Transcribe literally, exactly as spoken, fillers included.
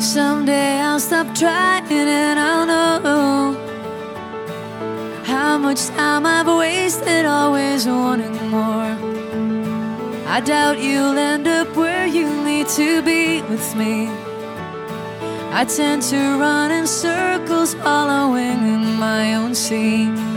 Someday I'll stop trying and I'll know how much time I've wasted always wanting more. I doubt you'll end up where you need to be with me. I tend to run in circles, following in my own sea.